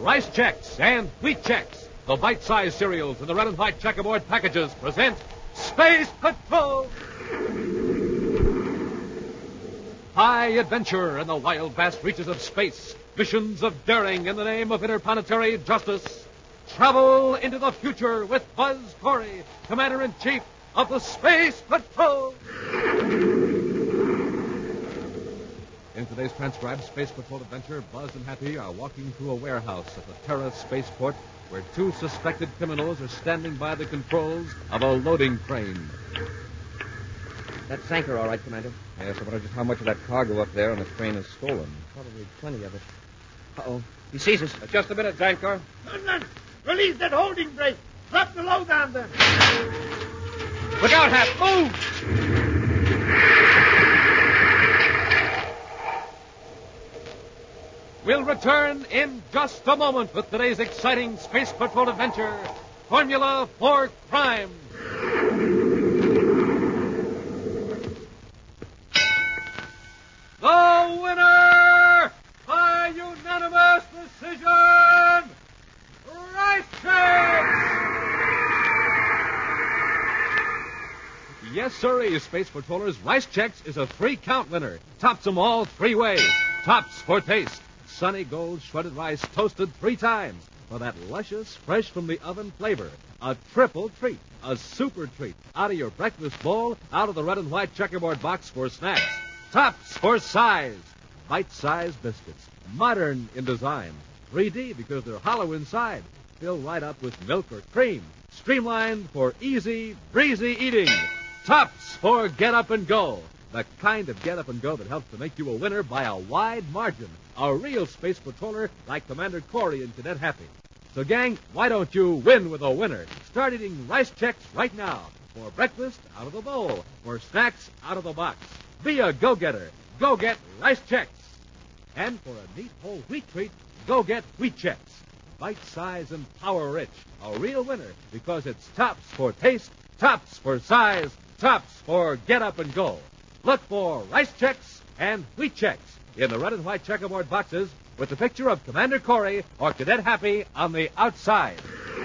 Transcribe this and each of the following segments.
Rice Chex and Wheat Chex, the bite-sized cereals in the red and white checkerboard packages, present Space Patrol! High adventure in the wild, vast reaches of space. Missions of daring in the name of interplanetary justice. Travel into the future with Buzz Corey, Commander-in-Chief of the Space Patrol. In today's transcribed Space Patrol adventure, Buzz and Happy are walking through a warehouse at the Terra spaceport where two suspected criminals are standing by the controls of a loading crane. That's Zanker, all right, Commander. Yes, I wonder just how much of that cargo up there on the crane is stolen. Probably plenty of it. Uh-oh. He sees us. Just a minute, Zankar. Lieutenant, release that holding brake. Drop the load down there. Look out, Hap. Move! We'll return in just a moment with today's exciting Space Patrol adventure, Formula for Crime. The winner by unanimous decision, Rice Chex! Yes, sirree, Space Patrollers, Rice Chex is a 3-count winner. Tops them all 3 ways. Tops for taste. Sunny Gold shredded rice toasted 3 times for that luscious, fresh from the oven flavor. A triple treat, a super treat, out of your breakfast bowl, out of the red and white checkerboard box for snacks. Tops for size. Bite-sized biscuits, modern in design. 3D because they're hollow inside. Filled right up with milk or cream. Streamlined for easy, breezy eating. Tops for get up and go. The kind of get up and go that helps to make you a winner by a wide margin. A real Space Patroller like Commander Corey and Cadet Happy. So, gang, why don't you win with a winner? Start eating Rice Chex right now. For breakfast, out of the bowl. For snacks, out of the box. Be a go-getter. Go get Rice Chex. And for a neat whole wheat treat, go get Wheat Chex. Bite-size and power-rich. A real winner because it's tops for taste, tops for size, tops for get up and go. Look for Rice Chex and Wheat Chex in the red and white checkerboard boxes with the picture of Commander Corey or Cadet Happy on the outside.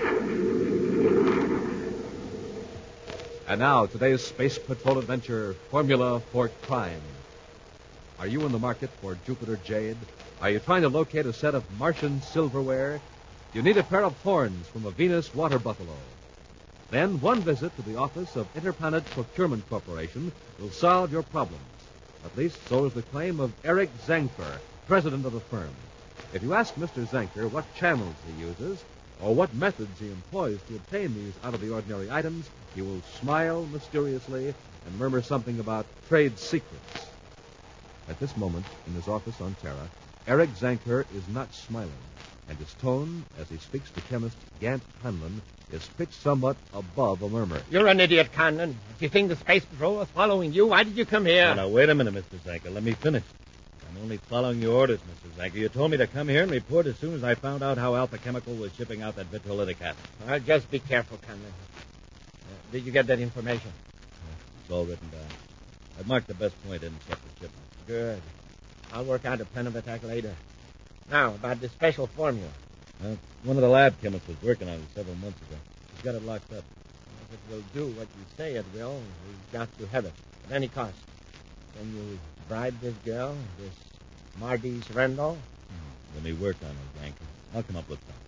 And now, today's Space Patrol adventure, Formula for Crime. Are you in the market for Jupiter jade? Are you trying to locate a set of Martian silverware? You need a pair of horns from a Venus water buffalo. Then one visit to the office of Interplanet Procurement Corporation will solve your problems. At least so is the claim of Eric Zanker, president of the firm. If you ask Mr. Zanker what channels he uses or what methods he employs to obtain these out-of-the-ordinary items, he will smile mysteriously and murmur something about trade secrets. At this moment, in his office on Terra, Eric Zanker is not smiling, and his tone, as he speaks to chemist Gant Hanlon, is pitched somewhat above a murmur. You're an idiot, Conlon. If you think the Space Patrol was following you, why did you come here? Now, wait a minute, Mr. Zanker. Let me finish. I'm only following your orders, Mr. Zanker. You told me to come here and report as soon as I found out how Alpha Chemical was shipping out that vitrolytic acid. Just be careful, Conlon. Did you get that information? It's all written down. I've marked the best point in separate shipment. Good. I'll work out a plan of attack later. Now, about this special formula. One of the lab chemists was working on it several months ago. He's got it locked up. If it will do what you say it will, we've got to have it at any cost. Can you bribe this girl, this Mardis Rendell? Let me work on it, Zanker. I'll come up with something.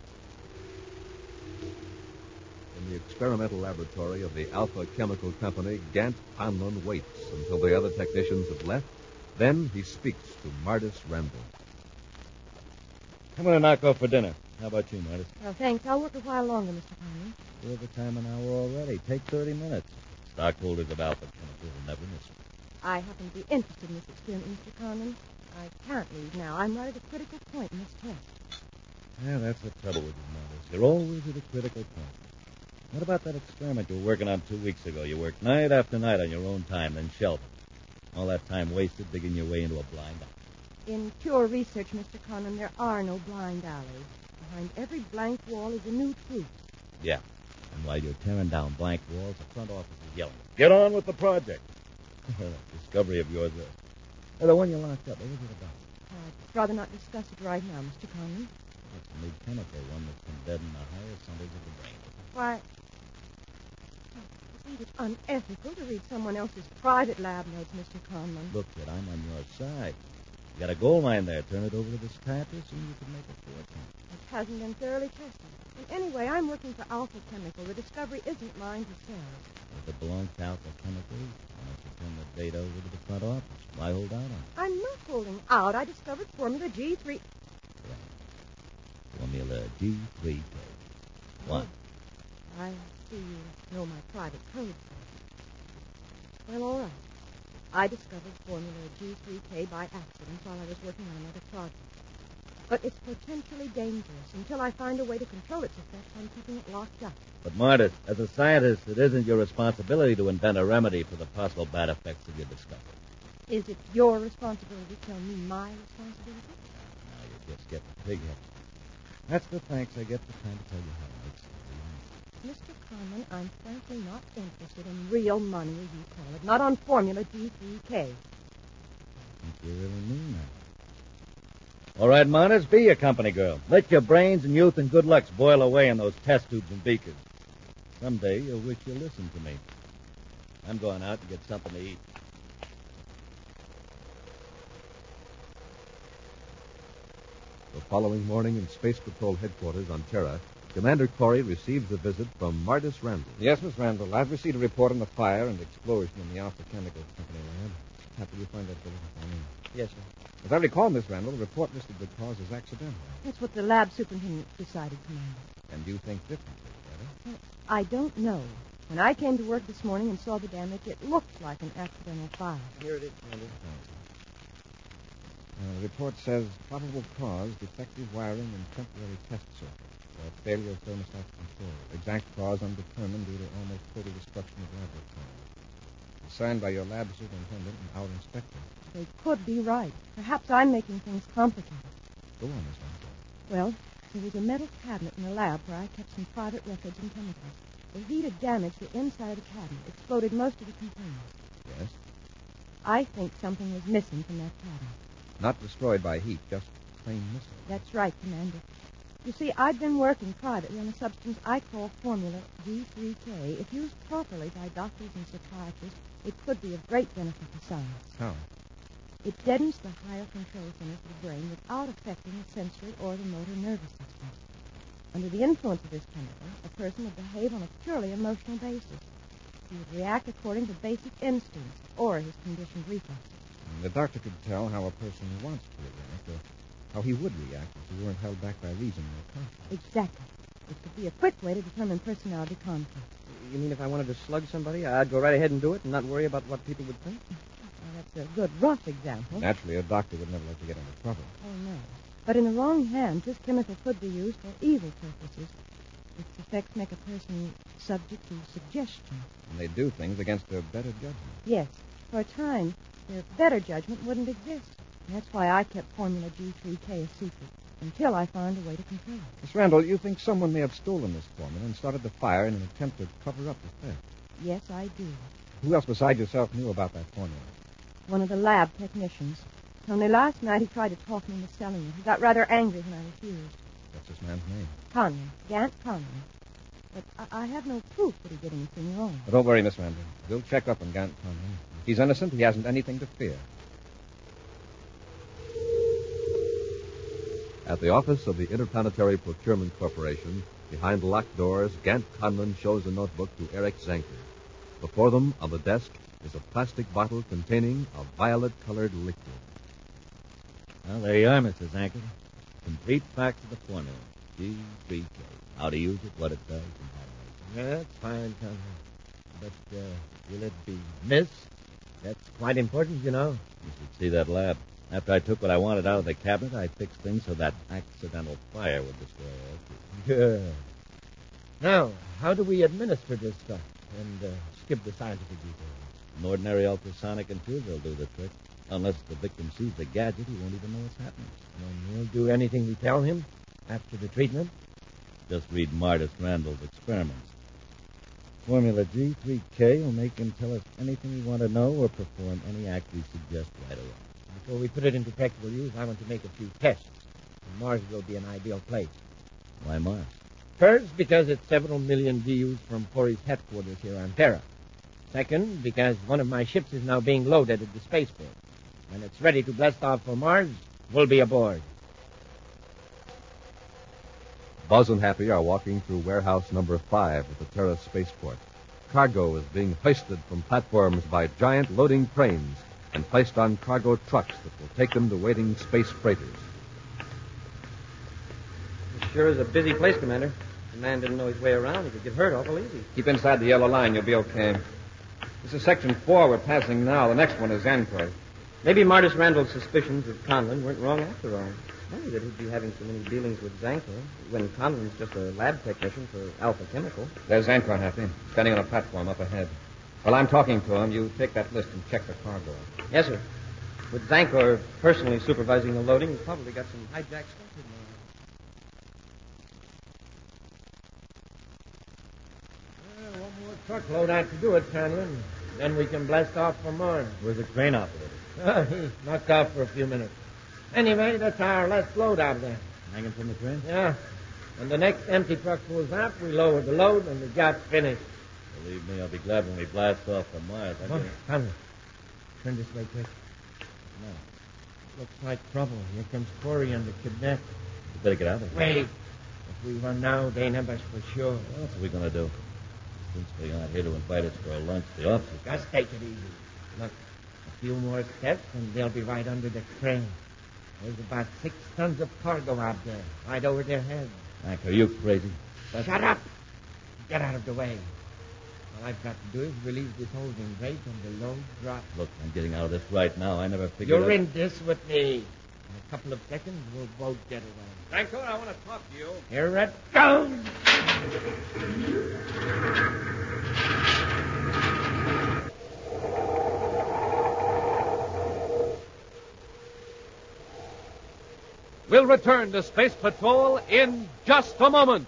In the experimental laboratory of the Alpha Chemical Company, Gant Hanlon waits until the other technicians have left. Then he speaks to Mardis Rendell. I'm going to knock off for dinner. How about you, Mardis? Well, thanks. I'll work a while longer, Mr. Conlon. Overtime an hour already. Take 30 minutes. Stockholders of Alpha Chemical will never miss it. I happen to be interested in this experiment, Mr. Conlon. I can't leave now. I'm right at a critical point in this test. Yeah, that's the trouble with you, Mardis. You're always at a critical point. What about that experiment you were working on 2 weeks ago? You worked night after night on your own time, then shelved it. All that time wasted digging your way into a blind alley. In pure research, Mr. Conlon, there are no blind alleys. Behind every blank wall is a new truth. Yeah. And while you're tearing down blank walls, the front office is yelling, "Get on with the project." Discovery of yours there. The one you locked up. What was it about? I'd rather not discuss it right now, Mr. Conlon. It's a new chemical, one that can deaden the higher centers of the brain. Why, isn't it unethical to read someone else's private lab notes, Mr. Conlon? Look, kid, I'm on your side. You got a gold mine there. Turn it over to the scientists, and you can make a fortune. It hasn't been thoroughly tested. And anyway, I'm working for Alpha Chemical. The discovery isn't mine to sell. If it belongs to Alpha Chemicals, why don't you turn the data over to the front office? Why hold out on it? I'm not holding out. I discovered Formula G3. Right. Formula G3K. What? I see you know my private code. Well, all right. I discovered Formula G3K by accident while I was working on another project. But it's potentially dangerous. Until I find a way to control its effects, I'm keeping it locked up. But, Martis, as a scientist, it isn't your responsibility to invent a remedy for the possible bad effects of your discovery. Is it your responsibility to tell me my responsibility? Now you're just getting pig-headed. That's the thanks I get for trying to tell you how to make sense of your life. Mr. Conlon, I'm frankly not interested in real money, as you call it. Not on Formula G3K. I think you really mean that. All right, Martis, be a company girl. Let your brains and youth and good looks boil away in those test tubes and beakers. Someday you'll wish you listened to me. I'm going out to get something to eat. The following morning in Space Patrol headquarters on Terra, Commander Corey receives a visit from Martis Randall. Yes, Miss Randall. I've received a report on the fire and explosion in the Alpha Chemical Company lab. How could you find that bulletin for me? Yes, sir. As I recall, Miss Randall, the report listed the cause as accidental. That's what the lab superintendent decided, Commander. And you think differently, Greta? I don't know. When I came to work this morning and saw the damage, it looked like an accidental fire. Here it is, Commander. The report says probable cause, defective wiring and temporary test circuit. Failure of thermostat control. Exact cause undetermined due to almost total destruction of laboratory. Signed by your lab superintendent and our inspector. They could be right. Perhaps I'm making things complicated. Go on, Miss Randall. Well, there was a metal cabinet in the lab where I kept some private records and chemicals. The heat had damaged the inside of the cabinet, exploded most of the containers. Yes? I think something was missing from that cabinet. Not destroyed by heat, just plain missing. That's right, Commander. You see, I've been working privately on a substance I call Formula G3K. If used properly by doctors and psychiatrists, it could be of great benefit to science. How? It deadens the higher control centers of the brain without affecting the sensory or the motor nervous system. Under the influence of this chemical, a person would behave on a purely emotional basis. He would react according to basic instincts or his conditioned reflexes. The doctor could tell how a person wants to react, or how he would react if he weren't held back by reason or conscience. Exactly. It could be a quick way to determine personality conflict. You mean if I wanted to slug somebody, I'd go right ahead and do it and not worry about what people would think? Well, that's a good rough example. Naturally, a doctor would never like to get into trouble. Oh, no. But in the wrong hands, this chemical could be used for evil purposes. Its effects make a person subject to suggestion. And they do things against their better judgment. Yes. For a time, their better judgment wouldn't exist. And that's why I kept Formula G3K a secret, until I found a way to control it. Miss Randall, you think someone may have stolen this formula and started the fire in an attempt to cover up the theft? Yes, I do. Who else besides yourself knew about that formula? One of the lab technicians. Only last night he tried to talk me into selling it. He got rather angry when I refused. What's this man's name? Conlon. Gant Conlon. But I have no proof that he did anything wrong. Well, don't worry, Miss Randall. We'll check up on Gant Conlon. If he's innocent, he hasn't anything to fear. At the office of the Interplanetary Procurement Corporation, behind locked doors, Gant Conlon shows a notebook to Eric Zanker. Before them, on the desk, is a plastic bottle containing a violet-colored liquid. Well, there you are, Mr. Zanker. Complete facts of the formula. G3K. How to use it, what it does, and how to make it. That's fine, Conlon. But will it be missed? That's quite important, you know. You should see that lab. After I took what I wanted out of the cabinet, I fixed things so that accidental fire would destroy all. Good. Now, how do we administer this stuff and skip the scientific details? An ordinary ultrasonic infuser will do the trick. Unless the victim sees the gadget, he won't even know what's happening. And we'll do anything we tell him after the treatment? Just read Martis Randall's experiments. Formula G3K will make him tell us anything we want to know or perform any act we suggest right away. Before we put it into practical use, I want to make a few tests. Mars will be an ideal place. Why Mars? First, because it's several million views from Corey's headquarters here on Terra. Second, because one of my ships is now being loaded at the spaceport. When it's ready to blast off for Mars, we'll be aboard. Buzz and Happy are walking through warehouse number 5 at the Terra spaceport. Cargo is being hoisted from platforms by giant loading cranes and placed on cargo trucks that will take them to waiting space freighters. It sure is a busy place, Commander. If the man didn't know his way around, he could get hurt awful easy. Keep inside the yellow line. You'll be okay. This is Section 4 we're passing now. The next one is Zancor. Maybe Martis Randall's suspicions of Conlon weren't wrong after all. Funny that he'd be having so many dealings with Zancor when Conlon's just a lab technician for Alpha Chemical. There's Zancor, Happy, standing on a platform up ahead. While I'm talking to him, you take that list and check the cargo. Yes, sir. With Zancor personally supervising the loading, he's probably got some hijacked stuff in there. One more truckload out to do it, Conlon. Then we can blast off for Mars. Where's the crane operator? He knocked off for a few minutes. Anyway, that's our last load out there. Hanging from the crane? Yeah. When the next empty truck pulls out, we lower the load and the job's finished. Believe me, I'll be glad when we blast off from Mars. Conlon, turn this way quick. No. Looks like trouble. Here comes Corey and the kidnapper. You better get out of here. Wait. If we run now, they nab us for sure. What are we going to do? Since they aren't here to invite us for a lunch, the officers... Just take it easy. Look, a few more steps and they'll be right under the crane. There's about 6 tons of cargo out there, right over their heads. Mac, are you crazy? Shut up! Get out of the way. All I've got to do is release this holding brake and the load drops. Look, I'm getting out of this right now. I never figured... You're in this with me. In a couple of seconds, we'll both get away. Zancor, I want to talk to you. Here it goes! We'll return to Space Patrol in just a moment.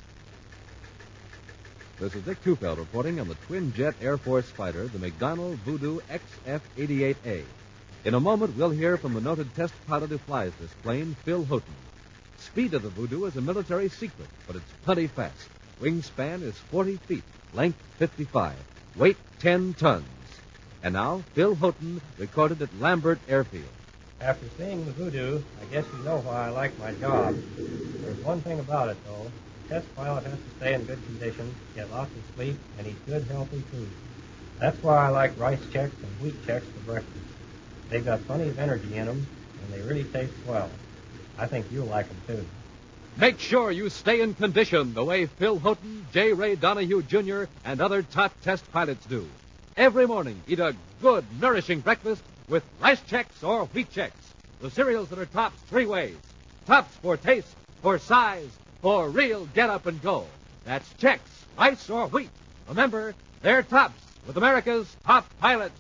This is Dick Tufeld reporting on the twin-jet Air Force fighter, the McDonnell Voodoo XF-88A. In a moment, we'll hear from the noted test pilot who flies this plane, Phil Houghton. Speed of the Voodoo is a military secret, but it's plenty fast. Wingspan is 40 feet, length 55, weight 10 tons. And now, Phil Houghton recorded at Lambert Airfield. After seeing the Voodoo, I guess you know why I like my job. There's one thing about it, though. The test pilot has to stay in good condition, get lots of sleep, and eat good, healthy food. That's why I like rice checks and wheat checks for breakfast. They've got plenty of energy in them, and they really taste well. I think you'll like them, too. Make sure you stay in condition the way Phil Houghton, J. Ray Donahue Jr., and other top test pilots do. Every morning, eat a good, nourishing breakfast with rice checks or wheat checks, the cereals that are tops 3 ways. Tops for taste, for size, for real get up and go. That's Chex, rice or wheat. Remember, they're tops with America's top pilots.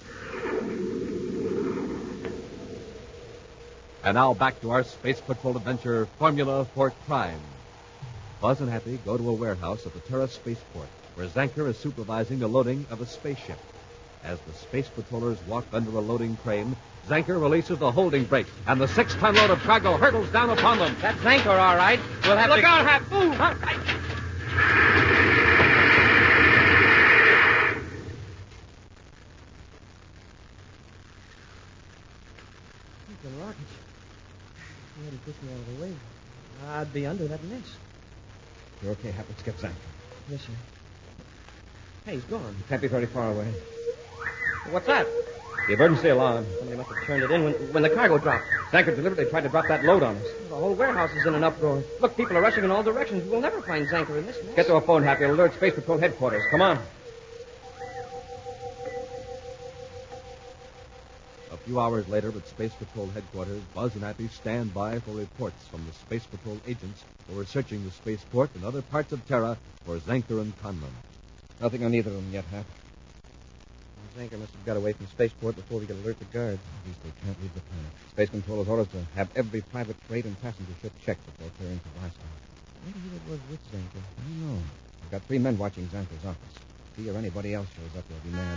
And now back to our Space Patrol adventure, Formula for Crime. Buzz and Happy go to a warehouse at the Terra spaceport, where Zancor is supervising the loading of a spaceship. As the Space Patrollers walk under a loading crane, Zancor releases the holding brake, and the 6-ton load of cargo hurtles down upon them. That's Zancor, all right. We'll have Look to... out, Hap! Move! Huh? The rockets. He hadn't pushed me out of the way. I'd be under that mess. You're okay, Hap. Let's get Zancor. Yes, sir. Hey, he's gone. Can't be very far away. What's that? The emergency alarm. Somebody must have turned it in when the cargo dropped. Zancor deliberately tried to drop that load on us. The whole warehouse is in an uproar. Look, people are rushing in all directions. We'll never find Zancor in this mess. Get to a phone, Happy. Alert Space Patrol headquarters. Come on. A few hours later at Space Patrol headquarters, Buzz and Happy stand by for reports from the Space Patrol agents who are searching the spaceport and other parts of Terra for Zancor and Conlon. Nothing on either of them yet, Hap. Zancor must have got away from spaceport before we could alert the guards. At least they can't leave the planet. Space Controller's orders to have every private freight and passenger ship checked before clearing for blast off. What it was with Zancor? I don't know. I've got 3 men watching Zancor's office. If he or anybody else shows up, they'll be mad.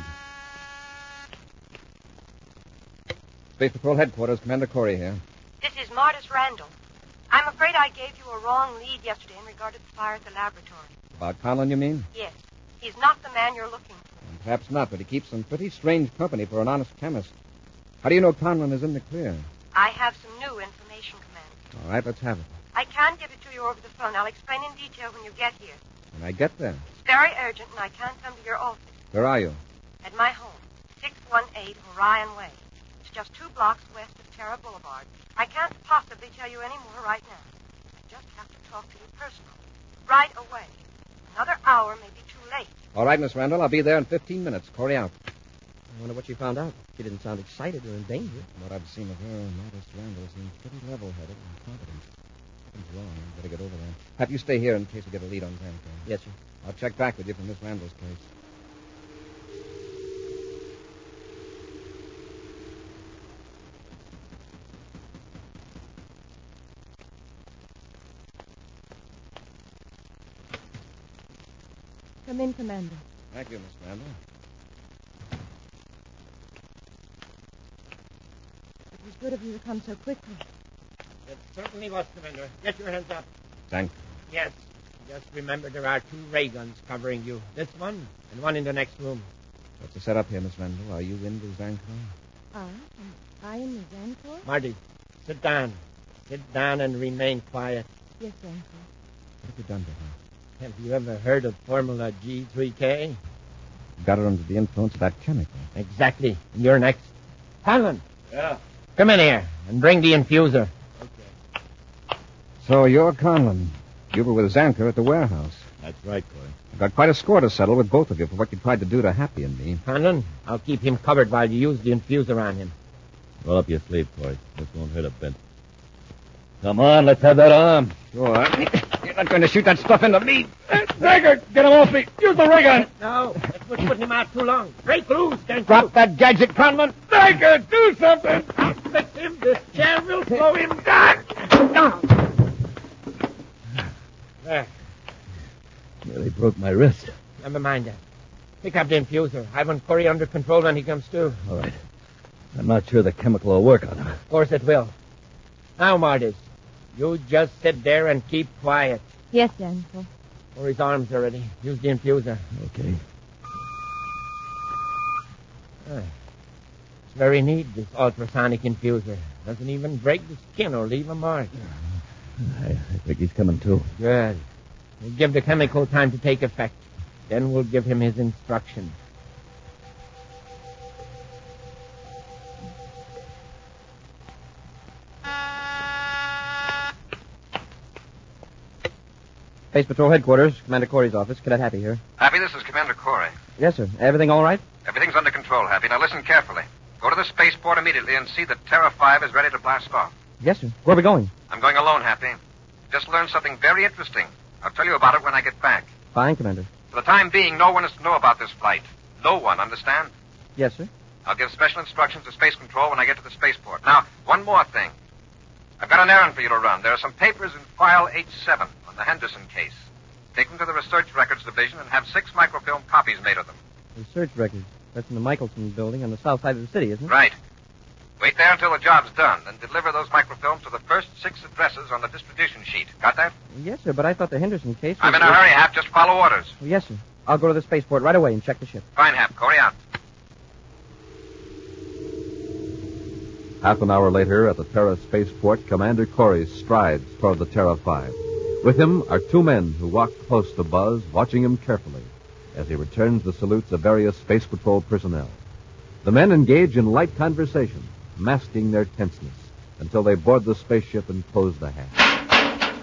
Space Patrol headquarters, Commander Corey here. This is Martis Randall. I'm I'm afraid I gave you a wrong lead yesterday in regard to the fire at the laboratory. About Conlon, you mean? Yes. He's not the man you're looking for. Perhaps not, but he keeps some pretty strange company for an honest chemist. How do you know Conlon is in the clear? I have some new information, Commander. All right, let's have it. I can't give it to you over the phone. I'll explain in detail when you get here. When I get there. It's very urgent, and I can't come to your office. Where are you? At my home, 618 Orion Way. It's just 2 blocks west of Terra Boulevard. I can't possibly tell you any more right now. I just have to talk to you personally. Right away. Another hour may be too late. All right, Miss Randall. I'll be there in 15 minutes. Corey out. I wonder what she found out. She didn't sound excited or in danger. What I've seen of her, Modest Randall seems pretty level-headed and competent. Something's wrong. Better get over there. Have you stay here in case we get a lead on Zanko. Yes, sir. I'll check back with you from Miss Randall's case. Come in, Commander. Thank you, Miss Randall. It was good of you to come so quickly. It certainly was, Commander. Get your hands up. Thank Yes. Just remember there are 2 ray guns covering you. This one and one in the next room. What's the setup here, Miss Randall? Are you in the Zanko? I am the Zantor? Marty, sit down. Sit down and remain quiet. Yes, Zantor. What have you done to her? Have you ever heard of Formula G3K? You got her under the influence of that chemical. Exactly. And you're next. Conlon. Yeah. Come in here and bring the infuser. So you're Conlon. You were with Zanker at the warehouse. That's right, Corey. I've got quite a score to settle with both of you for what you tried to do to Happy and me. Conlon, I'll keep him covered while you use the infuser on him. Roll up your sleeve, Corey. This won't hurt a bit. Come on, let's have that arm. Sure. You're not going to shoot that stuff into me. Zanker, get him off me. Use the ray gun. No, that was putting him out too long. Break loose, can't Drop that gadget, Conlon. Zanker, do something. I'll fix him. This chair will slow him down. There. Nearly broke my wrist. Never mind that. Pick up the infuser. I want Corey under control when he comes to. All right. I'm not sure the chemical will work on him. Of course it will. Now, Martis, you just sit there and keep quiet. Yes, Zantor. Corey's arms are ready. Use the infuser. Okay. It's very neat, this ultrasonic infuser. Doesn't even break the skin or leave a mark. I think he's coming to. Good. We'll give the chemical time to take effect. Then we'll give him his instructions. Space Patrol Headquarters, Commander Corey's office. Cadet Happy here. Happy, this is Commander Corey. Yes, sir. Everything all right? Everything's under control, Happy. Now listen carefully. Go to the spaceport immediately and see that Terra 5 is ready to blast off. Yes, sir. Where are we going? I'm going alone, Happy. Just learned something very interesting. I'll tell you about it when I get back. Fine, Commander. For the time being, no one is to know about this flight. No one, understand? Yes, sir. I'll give special instructions to Space Control when I get to the spaceport. Now, one more thing. I've got an errand for you to run. There are some papers in file H7 on the Henderson case. Take them to the Research Records Division and have 6 microfilm copies made of them. Research records. That's in the Michelson building on the south side of the city, isn't it? Right. Wait there until the job's done, then deliver those microfilms to the first 6 addresses on the distribution sheet. Got that? Yes, sir, but I thought the Henderson case was... I'm in a hurry, Hap. Just follow orders. Oh, yes, sir. I'll go to the spaceport right away and check the ship. Fine, Hap. Corey out. Half an hour later, at the Terra spaceport, Commander Corey strides toward the Terra 5. With him are 2 men who walk close to Buzz, watching him carefully as he returns the salutes of various Space Patrol personnel. The men engage in light conversation, masking their tenseness, until they board the spaceship and close the hatch.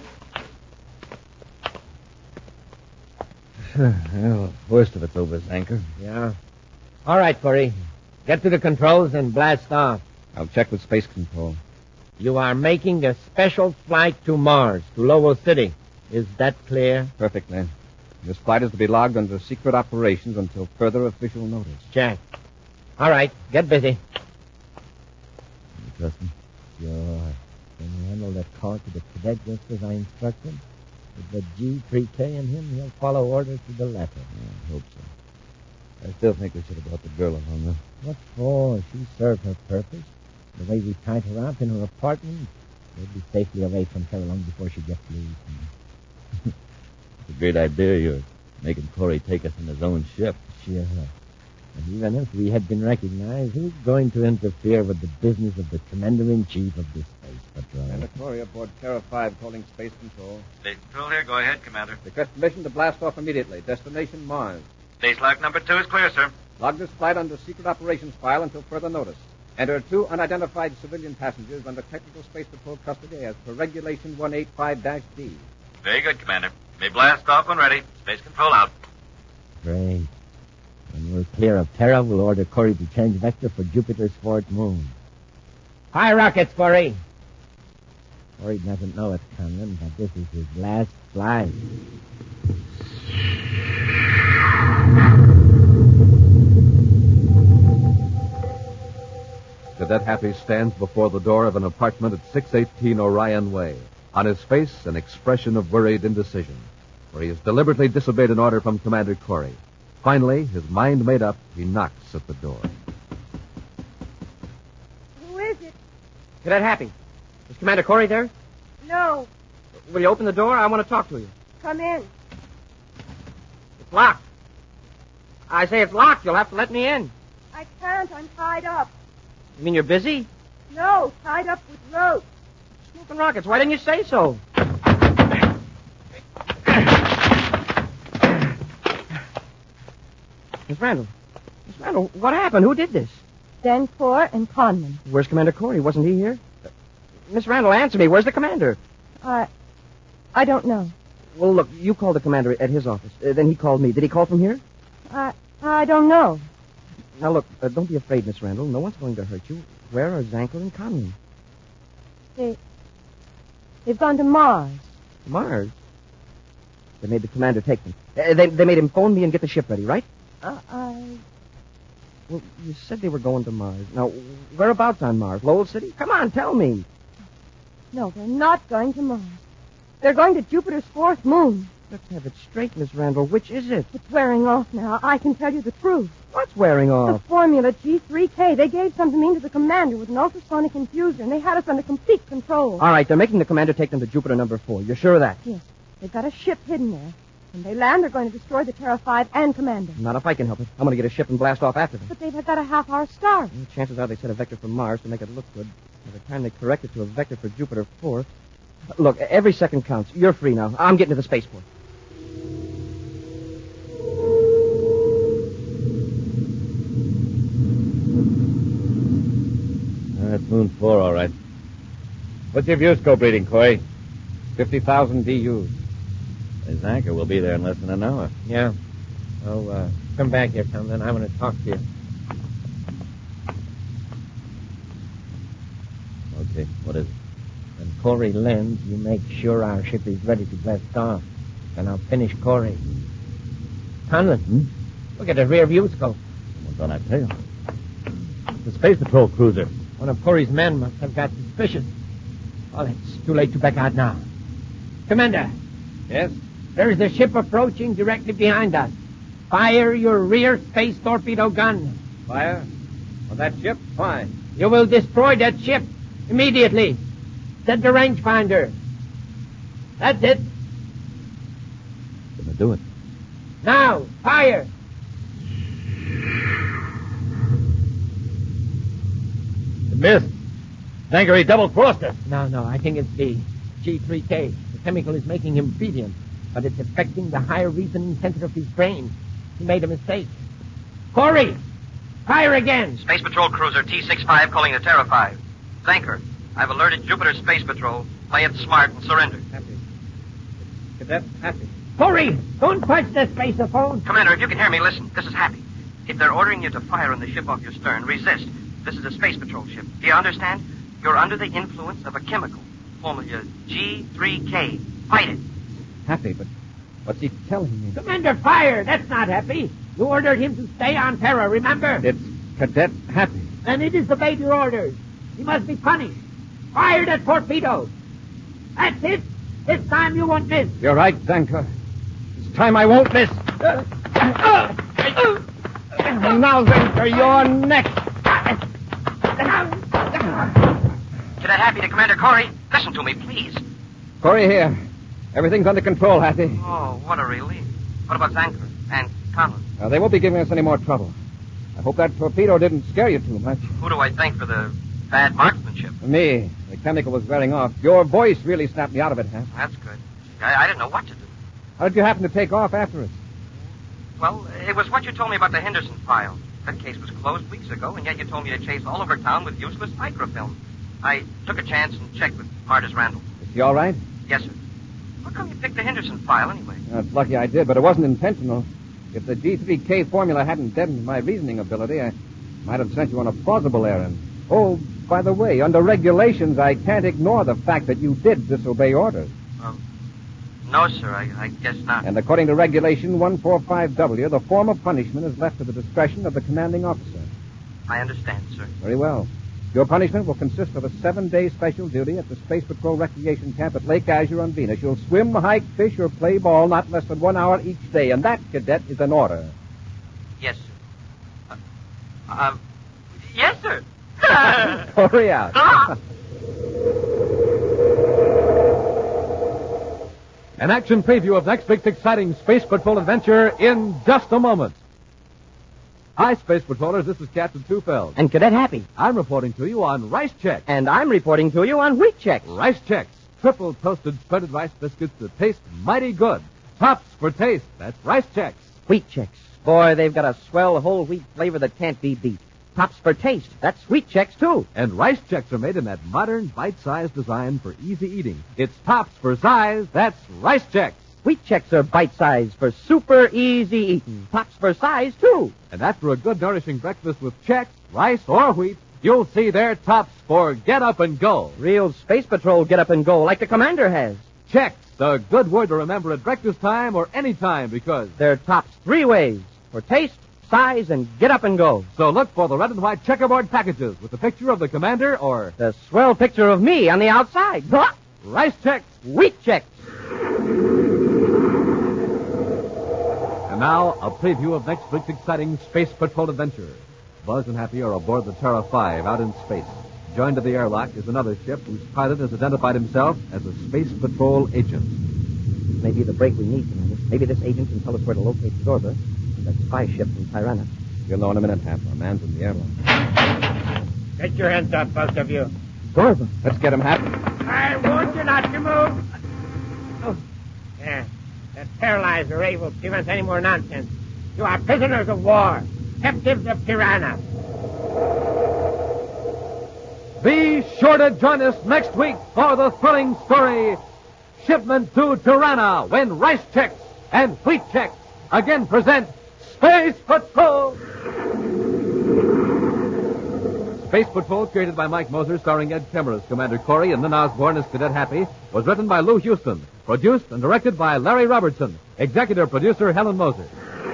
Well, worst of it's over, Zanker. Yeah. All right, Corey. Get to the controls and blast off. I'll check with Space Control. You are making a special flight to Mars, to Lowell City. Is that clear? Perfectly. This flight is to be logged under secret operations until further official notice. Jack. All right, get busy. You trust me? Sure. Can you handle that call to the cadet just as I instructed? With the G3K in him, he'll follow orders to the letter. I hope so. I still think we should have brought the girl along, though. What for? She served her purpose. The way we tied her up in her apartment, They'll be safely away from Terra long before she gets loose. It's a great idea you're making Corey take us in his own ship. Sure. And even if we had been recognized, who's going to interfere with the business of the Commander-in-Chief of this space patrol? Commander Corey aboard Terra 5 calling Space Control. Space Control here. Go ahead, Commander. Request permission to blast off immediately. Destination Mars. Space lock number 2 is clear, sir. Log this flight under secret operations file until further notice. Enter 2 unidentified civilian passengers under Technical Space Patrol custody as per Regulation 185-D. Very good, Commander. May blast off when ready. Space Control out. Great. When we're clear of Terra, we'll order Corey to change vector for Jupiter's fourth moon. Fire rockets, Corey! Corey doesn't know it, Conlon, but this is his last flight. Cadet Happy stands before the door of an apartment at 618 Orion Way. On his face, an expression of worried indecision, for he has deliberately disobeyed an order from Commander Corey. Finally, his mind made up, he knocks at the door. Who is it? Cadet Happy. Is Commander Corey there? No. Will you open the door? I want to talk to you. Come in. It's locked. I say it's locked. You'll have to let me in. I can't. I'm tied up. You mean you're busy? No, tied up with rope. Smoking rockets. Why didn't you say so? Miss Randall. Miss Randall, what happened? Who did this? Denfor and Conlon. Where's Commander Corey? Wasn't he here? Miss Randall, answer me. Where's the commander? I don't know. Well, look, you called the commander at his office. Then he called me. Did he call from here? I don't know. Now, look, don't be afraid, Miss Randall. No one's going to hurt you. Where are Zanker and Conlon? They've gone to Mars. Mars? They made the commander take them. They made him phone me and get the ship ready, right? Well, you said they were going to Mars. Now, whereabouts on Mars? Lowell City? Come on, tell me. No, they're not going to Mars. They're going to Jupiter's fourth moon. Let's have it straight, Miss Randall. Which is it? It's wearing off now. I can tell you the truth. What's wearing The off? formula G3K. They gave some to me and to the commander with an ultrasonic infuser, and they had us under complete control. All right, they're making the commander take them to Jupiter number 4. You're sure of that? Yes. They've got a ship hidden there. When they land, they're going to destroy the Terra 5 and commander. Not if I can help it. I'm going to get a ship and blast off after them. But they've got a half-hour start. Well, chances are they set a vector for Mars to make it look good. By the time they correct it to a vector for Jupiter 4... Look, every second counts. You're free now. I'm getting to the spaceport. That's Moon 4, all right. What's your view scope reading, Corey? 50,000 DUs. His anchor will be there in less than an hour. Yeah. Oh, come back here, Conlon. I want to talk to you. Okay, what is it? When Corey lands, you make sure our ship is ready to blast off. Then I'll finish Corey. Conlon, look at the rear view scope. What's on that tail? The Space Patrol cruiser. One of Corey's men must have got suspicious. Well, it's too late to back out now. Commander. Yes? There is a ship approaching directly behind us. Fire your rear space torpedo gun. Fire? On that ship? Fine. You will destroy that ship immediately. Set the rangefinder. That's it. Gonna do it. Now, fire. It missed. Zanker, double-crossed us. No, I think it's the G3K. The chemical is making him obedient, but it's affecting the higher reasoning center of his brain. He made a mistake. Corey, fire again. Space Patrol cruiser T-65 calling the Terra 5. Zanker, I've alerted Jupiter Space Patrol. Play it smart and surrender. Happy. Cadet Happy. Corey, don't touch the spaceophone. Commander, if you can hear me, listen. This is Happy. If they're ordering you to fire on the ship off your stern, resist. This is a Space Patrol ship. Do you understand? You're under the influence of a chemical. Formula G3K. Fight it. Happy, but what's he telling me? Commander, fire. That's not Happy. You ordered him to stay on Terra, remember? It's Cadet Happy. Then he disobeyed your orders. He must be punished. Fire that torpedo. That's it. This time you won't miss. You're right, Zanker. This time I won't miss. Now, Zanker, you're next. Cadet Happy to Commander Corey. Listen to me, please. Corey here. Everything's under control, Happy. Oh, what a relief. What about Zanker and Conlon? They won't be giving us any more trouble. I hope that torpedo didn't scare you too much. Who do I thank for the bad marksmanship? Me. The chemical was wearing off. Your voice really snapped me out of it, Hap. That's good. I didn't know what to do. How did you happen to take off after us? Well, it was what you told me about the Henderson file. That case was closed weeks ago, and yet you told me to chase all over town with useless microfilm. I took a chance and checked with Martis Randall. Is she all right? Yes, sir. How come you picked the Henderson file, anyway? It's lucky I did, but it wasn't intentional. If the G3K formula hadn't deadened my reasoning ability, I might have sent you on a plausible errand. Oh, by the way, under regulations, I can't ignore the fact that you did disobey orders. No, sir, I guess not. And according to Regulation 145W, the form of punishment is left to the discretion of the commanding officer. I understand, sir. Very well. Your punishment will consist of a 7-day special duty at the Space Patrol Recreation Camp at Lake Azure on Venus. You'll swim, hike, fish, or play ball not less than 1 hour each day, and that, cadet, is an order. Yes, sir. Yes, sir. Hurry out. An action preview of next week's exciting Space Patrol adventure in just a moment. Hi, Space Patrollers. This is Captain Tufeld. And Cadet Happy. I'm reporting to you on Rice Chex. And I'm reporting to you on Wheat Chex. Rice Chex. Triple toasted spreaded rice biscuits that taste mighty good. Tops for taste. That's Rice Chex. Wheat Chex. Boy, they've got a swell whole wheat flavor that can't be beat. Tops for taste. That's Wheat Chex, too. And Rice Chex are made in that modern, bite-sized design for easy eating. It's tops for size. That's Rice Chex. Wheat Chex are bite-sized for super easy eating. Tops for size, too. And after a good, nourishing breakfast with Chex, rice, or wheat, you'll see their tops for get up and go. Real Space Patrol get up and go like the Commander has. Chex, a good word to remember at breakfast time or any time because they're tops 3 ways for taste, size, and get up and go. So look for the red and white checkerboard packages with the picture of the Commander or the swell picture of me on the outside. Rice Chex, Wheat Chex. And now, a preview of next week's exciting Space Patrol adventure. Buzz and Happy are aboard the Terra 5 out in space. Joined to the airlock is another ship whose pilot has identified himself as a Space Patrol agent. Maybe the break we need, Commander. Maybe this agent can tell us where to locate Zorba and that spy ship from Tirana. You'll know in a minute, Hap. Our man's in the airlock. Get your hands up, both of you. Zorba. Let's get him, Hap. I warned you not to move. Oh. Yeah. That paralyzer ray will prevent any more nonsense. You are prisoners of war, captives of Tirana. Be sure to join us next week for the thrilling story, Shipment to Tirana, when Rice Chex and Wheat Chex again present Space Patrol. Space Patrol, created by Mike Moser, starring Ed Kemmer as Commander Corey and Lynn Osborne as Cadet Happy, was written by Lou Houston, produced and directed by Larry Robertson, executive producer Helen Moser.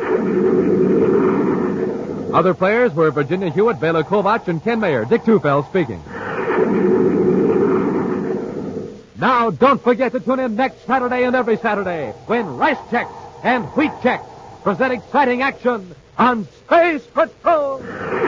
Other players were Virginia Hewitt, Bela Kovach, and Ken Mayer. Dick Tufeld speaking. Now, don't forget to tune in next Saturday and every Saturday when Rice Chex and Wheat Chex present exciting action on Space Patrol.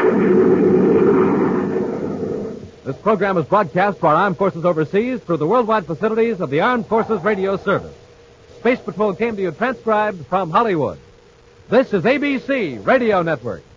This program is broadcast for our armed forces overseas through the worldwide facilities of the Armed Forces Radio Service. Space Patrol came to you transcribed from Hollywood. This is ABC Radio Network.